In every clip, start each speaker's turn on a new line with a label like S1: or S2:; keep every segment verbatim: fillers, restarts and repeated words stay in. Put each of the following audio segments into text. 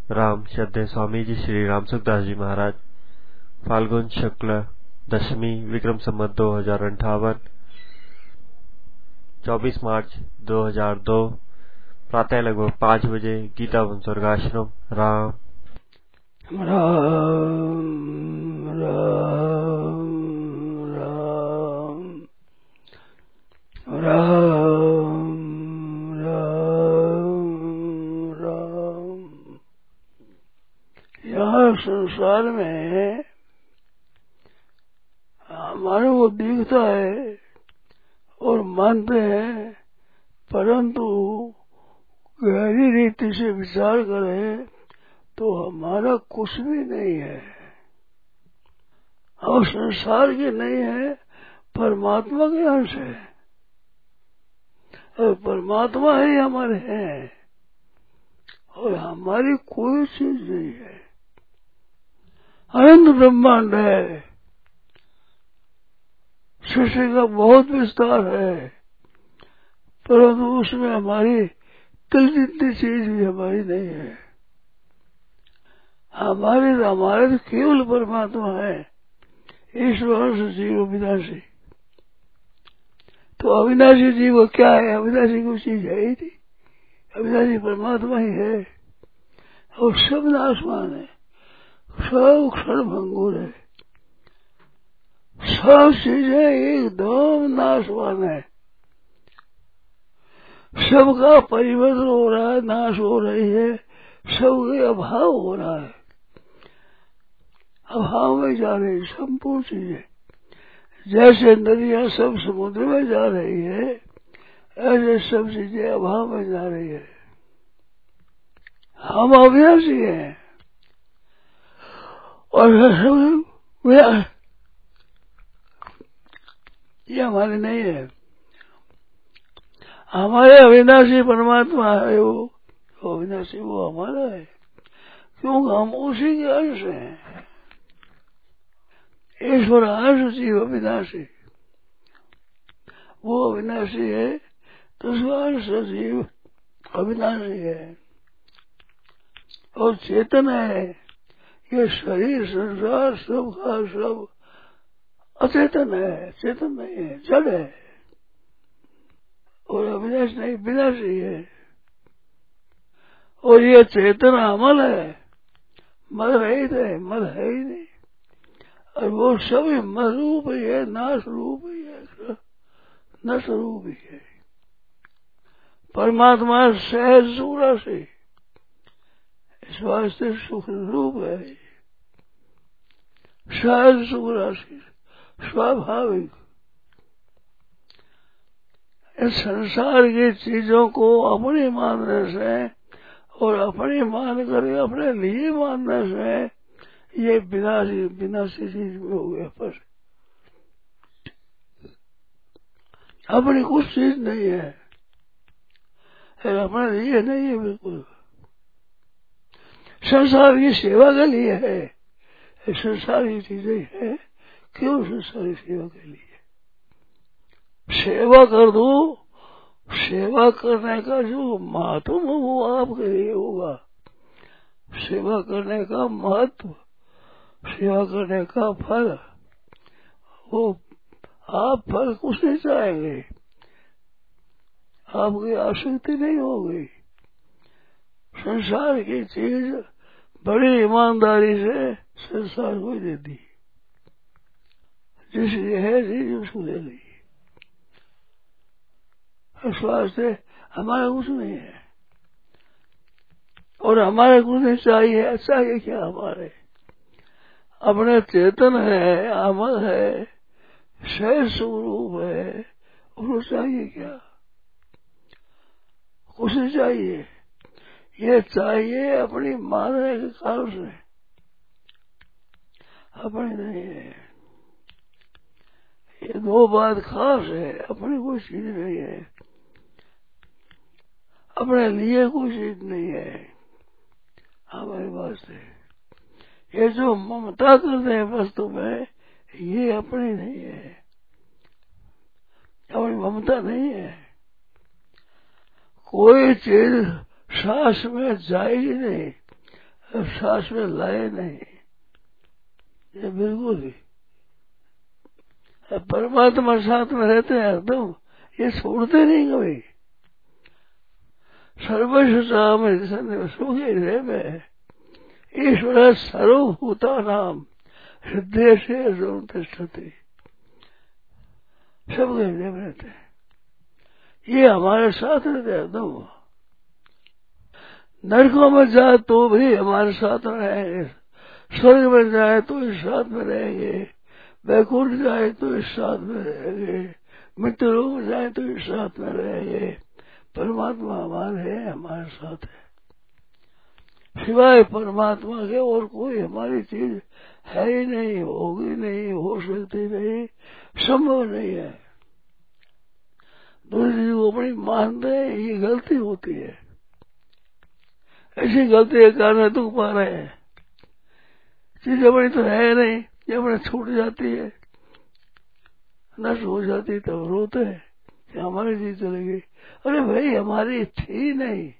S1: राम श्रद्धेय स्वामी जी श्री राम सुखदास जी महाराज। फाल्गुन शुक्ल दशमी विक्रम संवत दो हजार अंठावन चौबीस मार्च दो हजार दो प्रातः लगभग पाँच बजे गीता वन स्वर्गाश्रम। राम
S2: राम राम राम राम राम राम। यहाँ संसार में हमारे को दिखता है और मानते हैं, परंतु गहरी रीति से विचार करें तो हमारा कुछ भी नहीं है। हम संसार के नहीं है, परमात्मा के अंश है और परमात्मा ही हमारे हैं और हमारी कोई चीज नहीं है। अनंत ब्रह्मांड है, सृष्टि का बहुत विस्तार है, परंतु उसमें हमारी तिल जितनी चीज भी हमारी नहीं है। हमारे हमारे तो केवल परमात्मा है, ईश्वर से जीव अविनाशी। तो अविनाशी जीव क्या है? अविनाशी कोई चीज है ही नहीं, अविनाशी परमात्मा ही है और सब नाशवान है, सब क्षण भंगुर है, सब चीजें एकदम नाशवान है। सबका परिवर्तन हो रहा है, नाश हो रही है, सबके अभाव हो रहा है, अभाव में जा रही संपूर्ण चीजें। जैसे नदियां सब समुद्र में जा रही है, ऐसे सब चीजें अभाव में जा रही है। हम अविनाशी हैं और ये हमारे नहीं है। हमारे अविनाशी परमात्मा है, वो अविनाशी वो हमारा है, क्योंकि हम उसी के अंश हैं। ईश्वर अंश जीव अविनाशी, वो अविनाशी है तो उसका अंश जीव अविनाशी है और चेतन है। ये शरीर संसार सब का सब अचेतन है, चेतन नहीं है, जड़ है और अविनाश नहीं, विनाशी है। और ये चेतन अमल है, मद रहित है, मद है ही नहीं। और वो सभी मद रूप ही है, नाश रूप ही है, नश रूप ही है। परमात्मा सहज सूरा से इस वास्ते सुख रूप है, सहज सूरा से स्वाभाविक। इस संसार की चीजों को अपनी मानने से और अपनी मान कर अपने लिए मानने से ये विनाशी विनाशी चीज में हो गया। पर अपनी कुछ चीज नहीं है, अपने लिए नहीं है बिल्कुल। संसार की सेवा के लिए है, संसार की चीजें है, क्यों संसार की सेवा के लिए? सेवा कर दो, सेवा करने का जो महत्व वो आपके लिए होगा। सेवा करने का महत्व, सेवा करने का फल, वो आप फल कुछ नहीं चाहेंगे, आपकी आसक्ति नहीं होगी। संसार की चीज बड़ी ईमानदारी से संसार को दे दी, जिसकी है चीज उसको ले ली। इस वास्ते हमारा कुछ नहीं है और हमारे कुछ नहीं चाहिए। चाहिए क्या? हमारे अपने चेतन है, अमल है, सहज स्वरूप है, उसको चाहिए क्या? कुछ नहीं चाहिए। ये चाहिए अपनी मानने के कारण से, अपनी नहीं है। ये दो बात खास है, अपनी कोई चीज नहीं है, अपने लिए कोई चीज नहीं है हमारे वास्ते। ये जो ममता करते हैं वस्तु में, ये अपनी नहीं है, अपनी ममता नहीं है। कोई चीज सांस में जाएगी नहीं सांस में लाए नहीं, ये बिल्कुल ही परमात्मा साथ में रहते हैं एकदम, ये छोड़ते नहीं कभी। सर्वस्व सुखी में ईश्वर सर्वभूता नाम हृदय से तिष्ठति, सबके हृदय में रहते हैं, ये हमारे साथ रहते हैं एकदम। नरकों में जाए तो भी हमारे साथ रहेंगे, स्वर्ग में जाए तो इस साथ में रहेंगे, वैकुंठ जाए तो इस साथ में रहेंगे, मृत्यु लोक में जाए तो इस साथ में रहेंगे। परमात्मा हमारे है, हमारे साथ है। सिवाय परमात्मा के और कोई हमारी चीज है ही नहीं, होगी नहीं, हो सकती नहीं, संभव नहीं है। दूसरी को अपनी मानते हैं, ये गलती होती है। ऐसी गलती के कारण दुख पा रहे हैं। चीज अपनी तो है नहीं, ये अपने छूट जाती है, नष्ट हो जाती है, तब रोते हैं कि हमारी चीज चली गई। अरे भाई हमारी थी नहीं,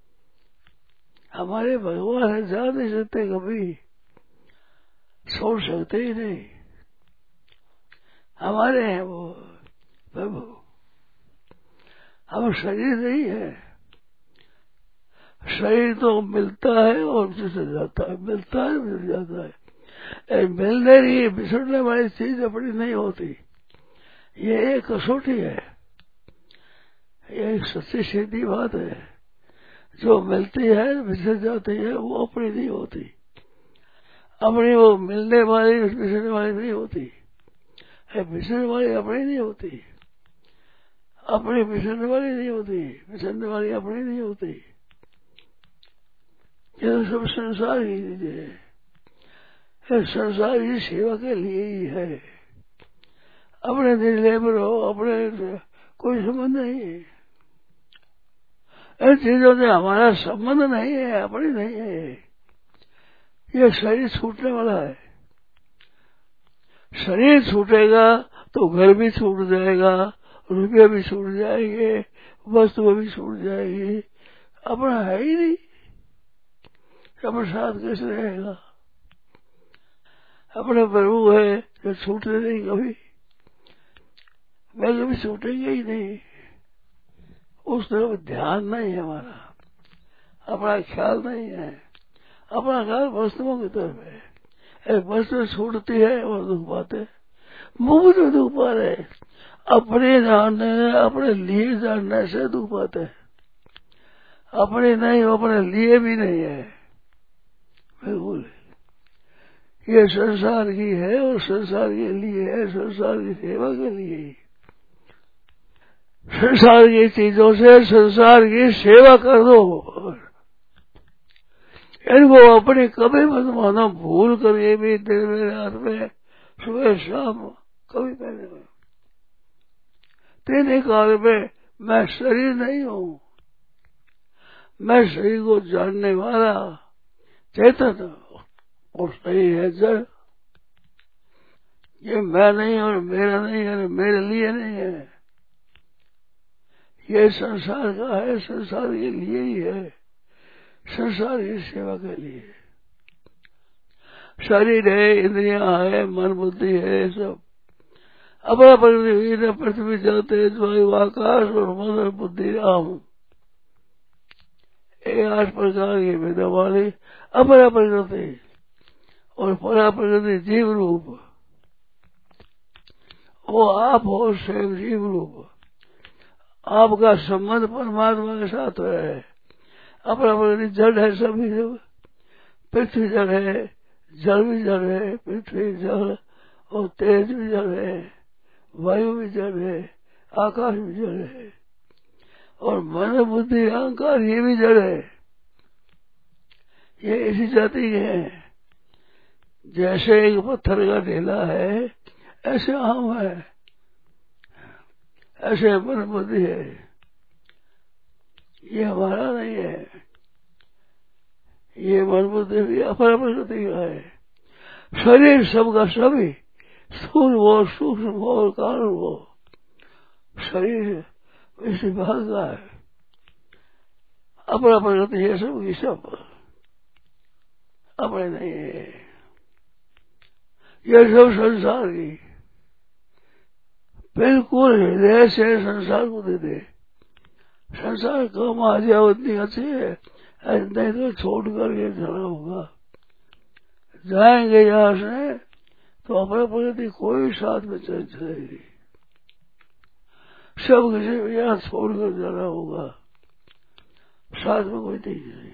S2: हमारे भगवान है, जा नहीं सकते, कभी छोड़ सकते ही नहीं, हमारे हैं वो प्रभु। हम शरीर नहीं है, शरीर तो मिलता है और बिछड़ जाता है, मिलता है बिछड़ जाता है। मिलने की बिछड़ने वाली चीज अपनी नहीं होती, ये एक कसौटी है, ये एक सच्ची सीधी बात है। जो मिलती है बिछड़ जाती है वो अपनी नहीं होती, अपनी वो मिलने वाली बिछड़ने वाली नहीं होती है, बिछड़ने वाली अपनी नहीं होती, अपनी बिछड़ने वाली नहीं होती, बिछड़ने वाली अपनी नहीं होती। ये तो सब संसार की चीजें है, संसार की सेवा के लिए ही है। अपने निर्णय पर हो, अपने कोई संबंध नहीं है, इन चीजों से हमारा संबंध नहीं है, अपनी नहीं है। ये शरीर छूटने वाला है, शरीर छूटेगा तो घर भी छूट जाएगा, रुपये भी छूट जाएंगे, वस्तु भी छूट जाएगी, अपना है ही नहीं, अपने साथ कैसे रहेगा। अपने प्रभु है जो छूटते नहीं कभी, मैं कभी छूटेंगे ही नहीं। उस तरफ ध्यान नहीं है हमारा, अपना ख्याल नहीं है, अपना ख्याल वस्तुओं की तरफ है। एक वस्तु छूटती है और दुख पाते, मुफ्त में दुख पा रहे, अपने जानने अपने लिए जानने से दुख पाते हैं, अपने नहीं, अपने लिए भी नहीं है, बिल्कुल। ये संसार की है और संसार के लिए है, संसार की सेवा के लिए। संसार की चीजों से संसार की सेवा कर दो, इनको अपने कभी मत मानो, भूल कर ये भी दिन में रात में सुबह शाम कभी पहले में तीन काल में मैं शरीर नहीं हूँ, मैं शरीर को जानने वाला चेतन और शरीर है जड़। ये मैं नहीं और मेरा नहीं है, मेरे लिए नहीं है, ये संसार का है, संसार के लिए ही है, संसार की सेवा के लिए। शरीर है, इंद्रियां है, मन बुद्धि है, सब अपना प्रकृति पृथ्वी जाते वायु आकाश और मन बुद्धि राम, ये आठ प्रकार की वेद वाली अपरा प्रकृति और परा प्रकृति जीव रूप, वो आप हो स्वयं जीव रूप। आपका संबंध परमात्मा के साथ है। अपना प्रकृति जड़ है, सभी सब पृथ्वी जड़ है, जल भी जड़ है, पृथ्वी जल और तेज भी जड़ है, वायु भी जड़ है, आकाश भी जड़ है और मन बुद्धि अहंकार ये भी जड़ है। ये इसी जाति के हैं। जैसे एक पत्थर का ढेला है ऐसे हम है, ऐसे मन बुद्धि है, ये हमारा नहीं है, ये मन बुद्धि भी अपरा प्रकृति का है। शरीर सबका सभी, स्थूल हो सूक्ष्म हो कारण हो, शरीर इसी भाग का है, अपरा प्रकृति है सबकी सब। अपने नहीं है। ये सब संसार की बिल्कुल हृदय से संसार को दे दे। संसार कम आ जाए उतनी अच्छी है, नहीं तो छोड़ करके चला होगा। जाएंगे यहाँ से तो अपने प्रति कोई साथ में चल जाएगी, सब किसी यहाँ छोड़कर जाना होगा, साथ में कोई नहीं।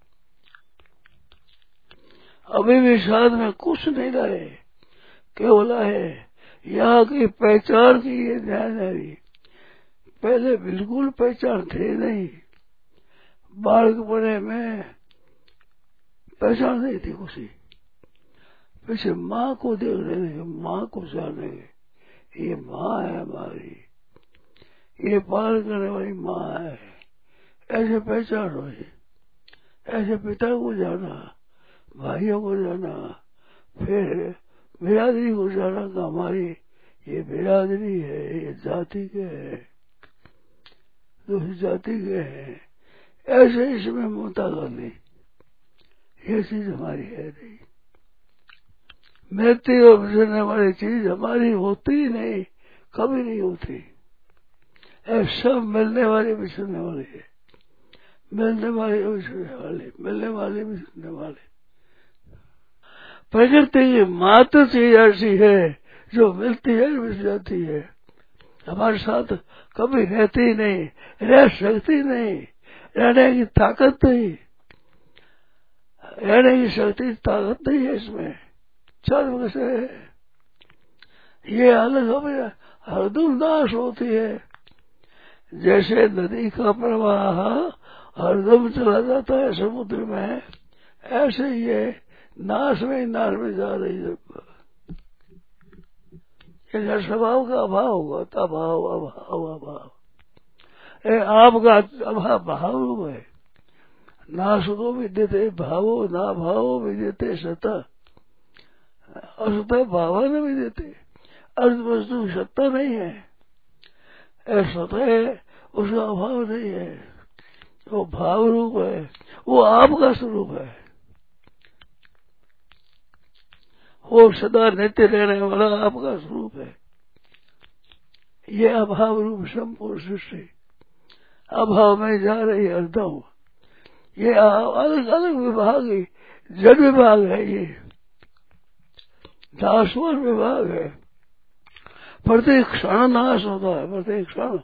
S2: अभी भी साथ में कुछ नहीं रहे, केवल है यहाँ की पहचान की ये ध्यान है। पहले बिल्कुल पहचान थे नहीं, बालकपने में पहचान नहीं थी कुछ। पीछे माँ को देख रहे, माँ को जाने, ये माँ है हमारी, ये पाल करने वाली माँ है, ऐसे पहचान हुई। ऐसे पिता को जाना, भाइयों को जाना, फिर बिरादरी को जाना का हमारी ये बिरादरी है, ये जाति के है, दूसरी जाति के है, ऐसे इसमें ममता करनी, ये चीज हमारी है नहीं। मिलती और बिछड़ने वाली चीज हमारी होती ही नहीं, कभी नहीं होती। सब मिलने वाले बिछड़ने वाले है, मिलने वाले बिछड़ने वाले, मिलने वाले बिछड़ने वाले। प्रकृति की मात्र चीज ऐसी है जो मिलती है बिछ जाती है, हमारे साथ कभी रहती नहीं, रह सकती नहीं, रहने की ताकत नहीं, रहने की शक्ति ताकत नहीं है इसमें। चल से ये अलग हमें हरदम नाश होती है, जैसे नदी का प्रवाह हरदम चला जाता है समुद्र में, ऐसे ये नाश में नाश में जा रही है। ये स्वभाव का अभाव होगा, अभाव अभाव अभाव ये आपका अभाव भाव रूप है। नाश तो विद्यते भावो ना भावो विद्यते सता, असत भाव न विद्यते, अर्थ वस्तु सत्ता नहीं है, सत्ता है उसका अभाव नहीं है, वो भाव रूप है, वो आपका स्वरूप है, वो सदा नित्य रहने वाला आपका स्वरूप है। ये अभाव रूप संपूर्ण सृष्टि अभाव में जा रही हरदम। ये अलग अलग विभाग है, जड़ विभाग है, ये नाशवान विभाग है, प्रत्येक क्षण नाश होता है, प्रत्येक क्षण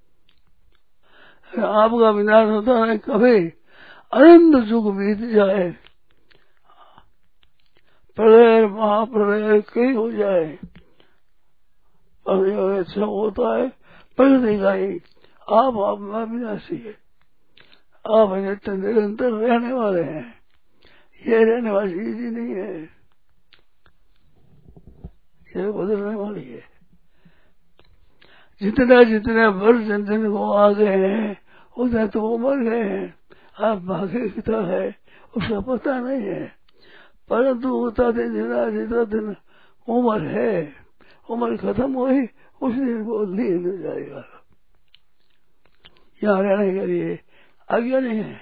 S2: आपका विनाश होता है। कभी अनंत युग बीत जाए, प्रलय महाप्रलय कई हो जाए, पर अच्छा होता है प्रकृति का ही। आप आप विनाशी है, आप नित्य निरंतर रहने वाले हैं, ये रहने वाली चीज ही नहीं है, ये बदलने वाली है। जितना जितने वर्ष जिन जिन को आ गए हैं उतना तो वो मर गए हैं, आप भाग्य कितना है उसका पता नहीं है, परंतु उतना दिन जितना जितना दिन उम्र है, उम्र खत्म हुई उस दिन वो लीन हो जाएगा। यहाँ रहने के लिए आज्ञा नहीं है,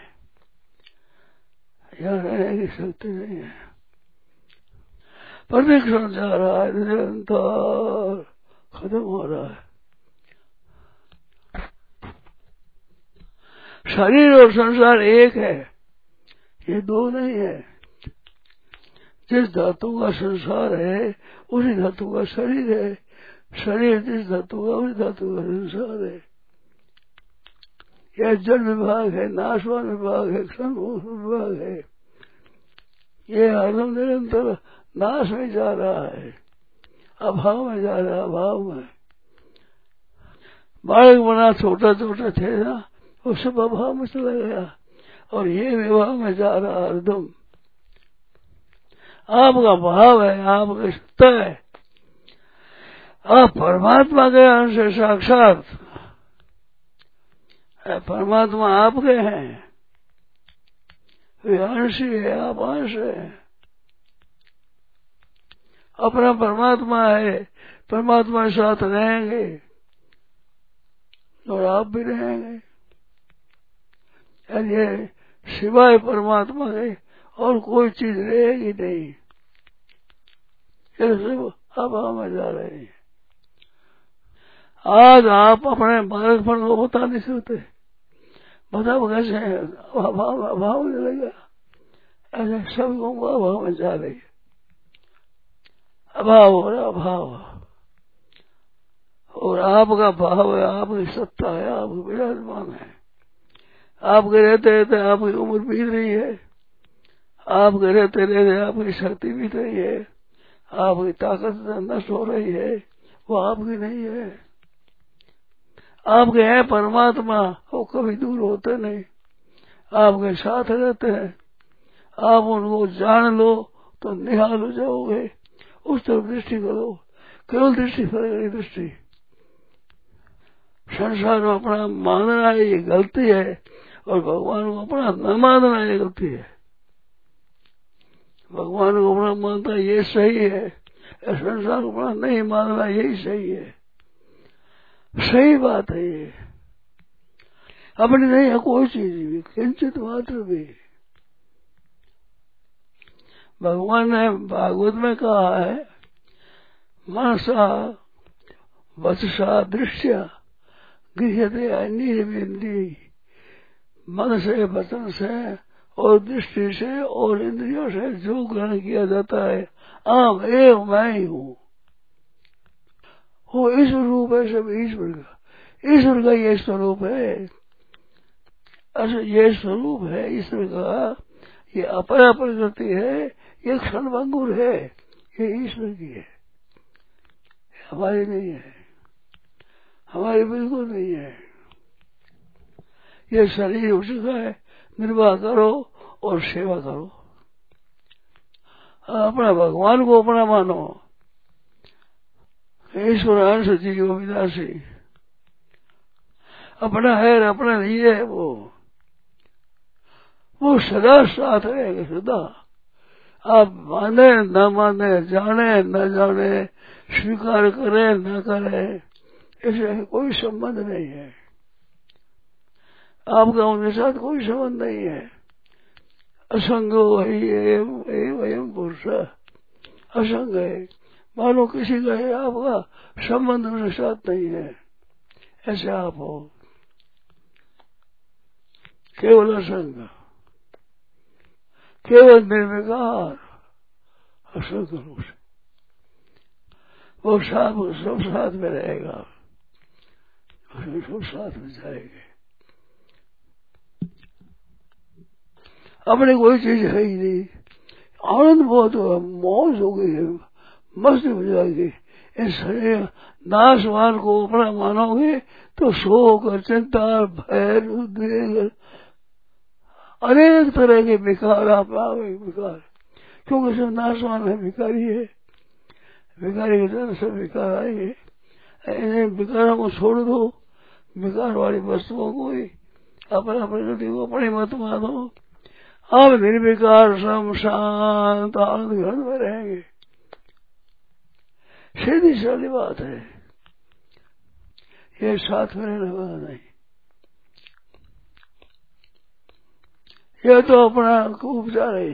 S2: यहाँ रहने की शक्ति नहीं है, प्रदक्षिण जा रहा है, निरंतर खत्म हो रहा है। शरीर और संसार एक है, ये दो नहीं है। जिस धातु का संसार है उसी धातु का शरीर है, शरीर जिस धातु का उसी धातु का संसार है। यह जड़ विभाग है, नाशवान विभाग है, क्षणभंगुर विभाग है, ये हरदम निरंतर नाश में जा रहा है, अभाव में जा रहा है, अभाव में। बालक बना छोटा छोटा थे ना, वो सब अभाव में चला गया और ये विभाग में जा रहा हरदम। आपका भाव है, आपकी सत्ता है, आप परमात्मा के अंश से साक्षात, परमात्मा आपके हैं, वे अंश है, आप अंश है। अपना परमात्मा है, परमात्मा के साथ रहेंगे और आप भी रहेंगे। ये सिवाय परमात्मा के और कोई चीज रहेगी नहीं। ये सब अभाव में जा रहे हैं। आज आप अपने बालकपन को बता नहीं सकते, बताओ कैसे अभाव अभाव मिलेगा। ऐसे सब को अभाव में जा रही है, अभाव हो रहा अभाव। और आपका भाव है, आपकी सत्ता है, आप विराजमान है। आपके रहते रहते आपकी उम्र बीत रही है, आपके रहते रहते आपकी शक्ति बीत रही है, आपकी ताकत नष्ट हो रही है, वो आपकी नहीं है। आपके हैं परमात्मा, वो कभी दूर होते नहीं, आपके साथ रहते हैं। आप उनको जान लो तो निहाल हो जाओगे, उस तरफ दृष्टि करो, केवल दृष्टि फरेगी दृष्टि। संसार में अपना मानना ये गलती है, और भगवान को अपना न मानना ये गलती है। भगवान को अपना मानना ये सही है, संसार को अपना नहीं मानना यही सही है। सही बात है ये, अपनी नहीं है कोई चीज भी, किंचित मात्र भी। भगवान ने भागवत में कहा है, मनसा वचसा दृश्य गृह्यते अन्य। मन से, वचन से और दृष्टि से और इंद्रियों से जो ग्रहण किया जाता है, आम एव मैं ही हूँ, वो ईश्वर रूप है। सब ईश्वर का, ईश्वर का ये स्वरूप है। अच्छा ये स्वरूप है ईश्वर का, ये अपरा प्रकृति है, ये क्षणभंगुर है, ये ईश्वर की है, हमारी नहीं है, हमारी बिल्कुल नहीं है। ये शरीर उसका है, निर्वाह करो और सेवा करो। अपना भगवान को अपना मानो। ईश्वर अंश जीव विनाशी, अपना है अपना नहीं है, वो वो सदा साथ रहेगा सदा। आप माने न माने, जाने न जाने, स्वीकार करें न करें, ऐसे कोई संबंध नहीं है। आपका उनके साथ कोई संबंध नहीं है। असंगो वही एवं पुरुष, असंग है, मानो किसी का है, आपका संबंध उनके साथ नहीं है, ऐसे आप हो। केवल असंग, केवल निर्विकार, असंग रूप से वो साथ सब साथ में रहेगा, सब साथ में जाएंगे। अपने कोई चीज है ही नहीं। आनंद बहुत हुआ, मौज हो गई है, मस्ती हो जाएगी। इस शरीर नाशवान को अपना मानोगे तो शोक और चिंता, भय, उद्वेग, अनेक तरह के विकार आप आओगे। विकार क्योंकि सब नाशवान है, भिखारी है, भिखारी की तरह सब विकार आएंगे। इन्हें विकारों को छोड़ दो, विकार वाली वस्तुओं को ही अपना प्रकृति को अपनी मत मानो। आप निर्विकार सम शांत आनंद घर में रहेंगे। सीधी सारी बात है, ये साथ में रहने वाला नहीं। यह तो अपना उपचार है।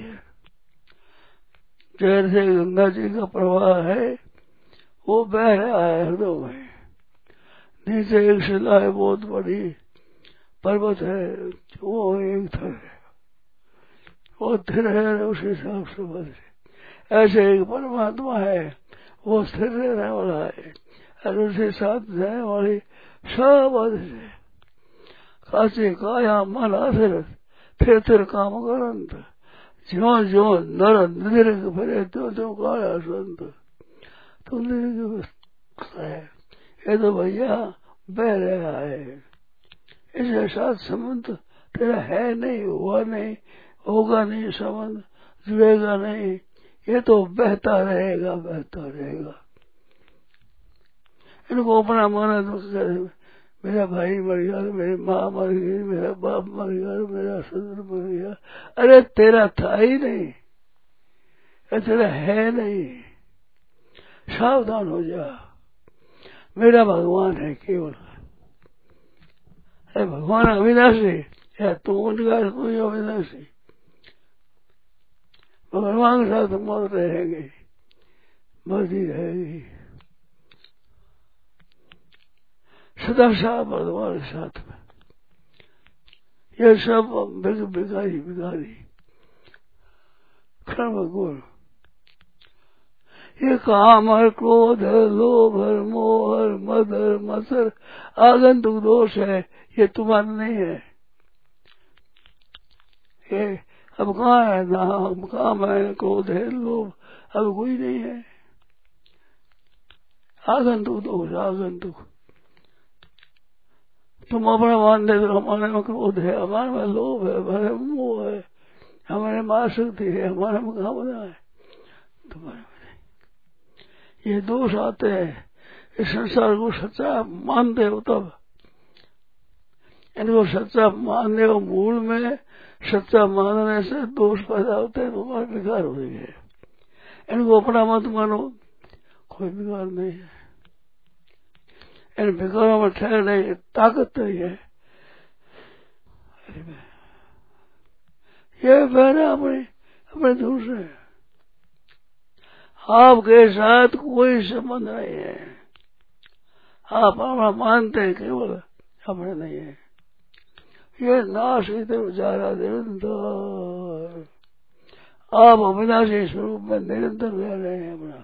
S2: जैसे गंगा जी का प्रवाह है, वो बह रहा है हृदय में। नीचे एक शिला है, बहुत बड़ी पर्वत है, वो एक थर है, वो स्थिर है, उस हिसाब से बदले। ऐसे एक परमात्मा है, वो स्थिर रहने वाला है, और उसके साथ रहने वाले सब बदले। काचे काया मन अथिर, फिर फिर काम करंत, ज्यो ज्यो नर निरग फिरे त्यो त्यो काया संत। तो निरग है, ये तो भैया बह रहा है, इसके साथ संबंध तेरा है नहीं, हुआ नहीं, होगा नहीं, संबंध जुड़ेगा नहीं, ये तो बहता रहेगा, बहता रहेगा। इनको अपना माना तो मेरा भाई मर गया, मेरी माँ मर गई, मेरा बाप मर गया, मेरा ससुर मर गया। अरे तेरा था ही नहीं, तेरा है नहीं, सावधान हो जा। मेरा भगवान है केवल, है भगवान अविनाशी है, तू उनका तू ही अविनाशी। परमात्मा के साथ मत रहेंगे, मर्जी रहेगी सदा शाह परमात्मा के साथ में। ये सब बिगारी बिगारी कर्म गुण, ये काम है, क्रोध है, लोभ है, मोह है, मद है, मत्सर आगंतुक दोष है, ये तुम्हारा नहीं है। ये अब कहाँ है? ना काम है, क्रोध है, लोभ अब कोई नहीं है। आगंतुक दोष, आगंतुक। तुम अपना मान दे तो हमारे में क्रोध है, हमारे में लोभ है, हमारे में मोह है, हमारे में आसक्ति है, हमारे में कामना है, तुम्हारे में ये दोष आते हैं। इस संसार को सच्चा मानते हो तब, इनको सच्चा मानने हो, मूल में सच्चा मानने से दोष पैदा होते हैं, तुम्हारे बिगाड़ हो गए। इनको अपना मत मानो, कोई बिगाड़ नहीं है। इन बिगाड़ों में ठहरने की ताकत नहीं है। ये बहना अपने अपने दूर से, आपके साथ कोई संबंध नहीं है। आप अपना मानते हैं, केवल अपने नहीं है। ये नाश इधर जा रहा निरंतर, आप अविनाशी स्वरूप में निरंतर रह रहे हैं। अपना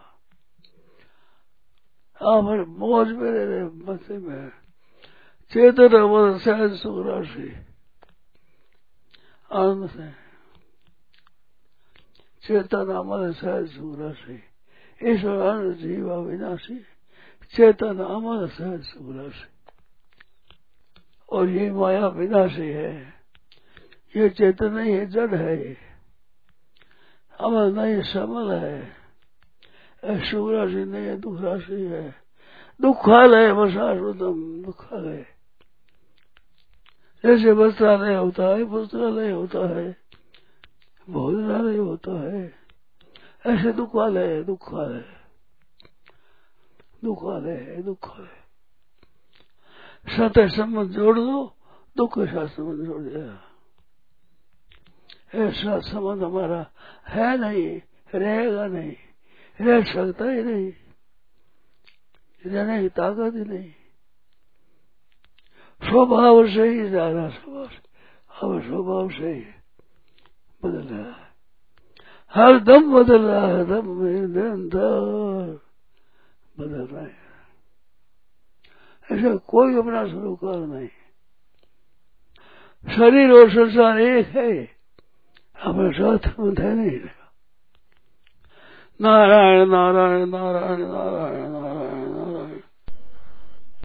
S2: आप मौज में रह रहे, मस्ती में। चेतन अमर सहज सुख राशि आनंद से, चेतन अमर सहज सुख राशि, ईश्वर आनंद जीव अविनाशी, चेतन अमर सहज सुख राशि। और ये माया विनाशी है, ये चेतन नहीं है, जड़ है। ये अमर नहीं, समल है। सुख राशि नहीं है, दुख राशि है। दुखालय वशाश्वतम, दुखालय। जैसे वस्त्रालय होता है, पुस्तकालय होता है, भोजनालय होता है, ऐसे दुखालय है, दुखालय दुखालय है, दुखालय। सत्य संबंध जोड़ दो, दुख के साथ संबंध जोड़ दिया। ऐसा संबंध हमारा है नहीं, रहेगा नहीं, रह सकता ही नहीं, रहने की ताकत ही नहीं। स्वभाव से ही जा रहा, स्वभाव से अब स्वभाव से ही बदल रहा है, हर दम बदल रहा है, दम में निरंतर बदल रहा है। ऐसा कोई अपना सरोकार नहीं। शरीर और संसार एक है, अपने साथ संबंध है नहीं। नारायण नारायण नारायण नारायण।